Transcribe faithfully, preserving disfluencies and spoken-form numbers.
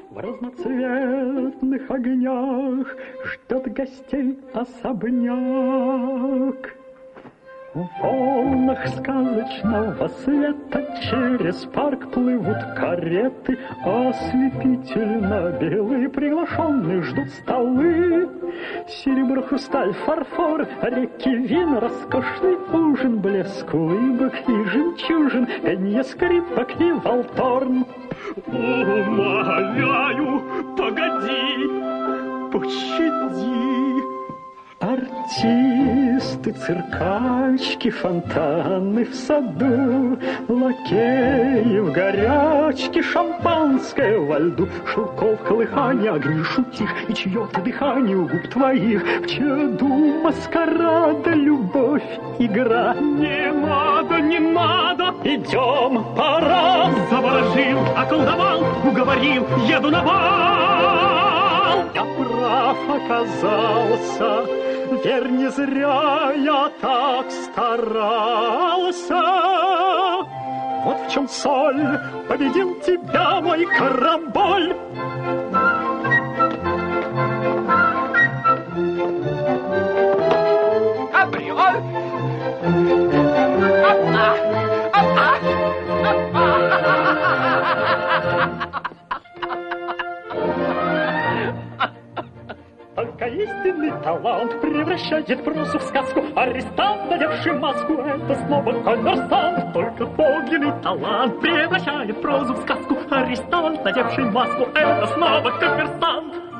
В разноцветных огнях ждет гостей особняк. В волнах сказочного света через парк плывут кареты, ослепительно белые приглашенные ждут столы. Серебро, хрусталь, фарфор, реки вин, роскошный ужин, блеск улыбок и жемчужин, пенье скрипок и валторн. Умоляю, погоди, пощади. Артисты, циркачки, фонтаны в саду, лакеи в горячке, шампанское во льду, шелков колыхание, огни шутих и чье-то дыхание у губ твоих. В чаду маскарада, любовь, игра. Не надо, не надо, идем, пора. Заворожил, околдовал, уговорил, еду на бал. Я прав оказался, верь, не зря я так старался. Вот в чем соль, победил тебя мой карамболь. Кабриоль! Опа! Опа! Опа! Только истинный талант превращает прозу в сказку. Арестант, надевший маску, это снова коммерсант. Только подлинный талант превращает прозу в сказку. Арестант, надевший маску, это снова коммерсант.